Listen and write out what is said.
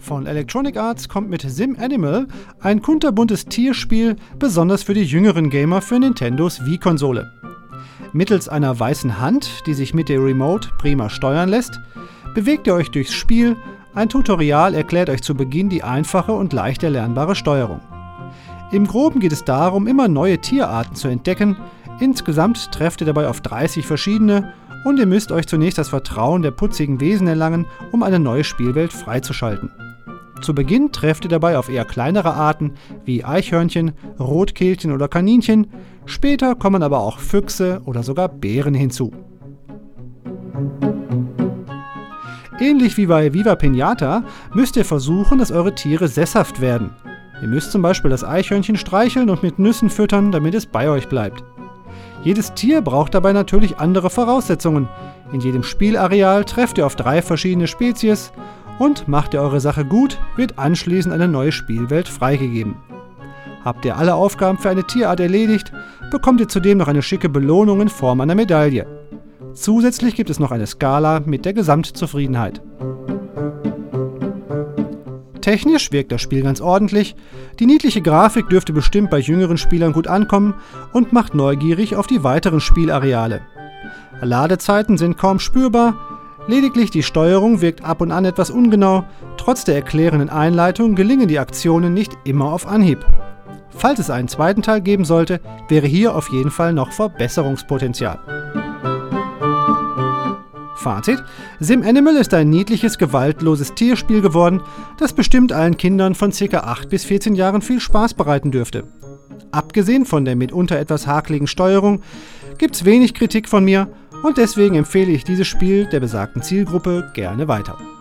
Von Electronic Arts kommt mit Sim Animal ein kunterbuntes Tierspiel, besonders für die jüngeren Gamer für Nintendos Wii-Konsole. Mittels einer weißen Hand, die sich mit der Remote prima steuern lässt, bewegt ihr euch durchs Spiel. Ein Tutorial erklärt euch zu Beginn die einfache und leicht erlernbare Steuerung. Im Groben geht es darum, immer neue Tierarten zu entdecken. Insgesamt trefft ihr dabei auf 30 verschiedene und ihr müsst euch zunächst das Vertrauen der putzigen Wesen erlangen, um eine neue Spielwelt freizuschalten. Zu Beginn trefft ihr dabei auf eher kleinere Arten wie Eichhörnchen, Rotkehlchen oder Kaninchen, später kommen aber auch Füchse oder sogar Bären hinzu. Ähnlich wie bei Viva Pinata müsst ihr versuchen, dass eure Tiere sesshaft werden. Ihr müsst zum Beispiel das Eichhörnchen streicheln und mit Nüssen füttern, damit es bei euch bleibt. Jedes Tier braucht dabei natürlich andere Voraussetzungen. In jedem Spielareal trefft ihr auf 3 verschiedene Spezies und macht ihr eure Sache gut, wird anschließend eine neue Spielwelt freigegeben. Habt ihr alle Aufgaben für eine Tierart erledigt, bekommt ihr zudem noch eine schicke Belohnung in Form einer Medaille. Zusätzlich gibt es noch eine Skala mit der Gesamtzufriedenheit. Technisch wirkt das Spiel ganz ordentlich, die niedliche Grafik dürfte bestimmt bei jüngeren Spielern gut ankommen und macht neugierig auf die weiteren Spielareale. Ladezeiten sind kaum spürbar, lediglich die Steuerung wirkt ab und an etwas ungenau, trotz der erklärenden Einleitung gelingen die Aktionen nicht immer auf Anhieb. Falls es einen zweiten Teil geben sollte, wäre hier auf jeden Fall noch Verbesserungspotenzial. Fazit: Sim Animal ist ein niedliches, gewaltloses Tierspiel geworden, das bestimmt allen Kindern von ca. 8 bis 14 Jahren viel Spaß bereiten dürfte. Abgesehen von der mitunter etwas hakeligen Steuerung gibt's wenig Kritik von mir und deswegen empfehle ich dieses Spiel der besagten Zielgruppe gerne weiter.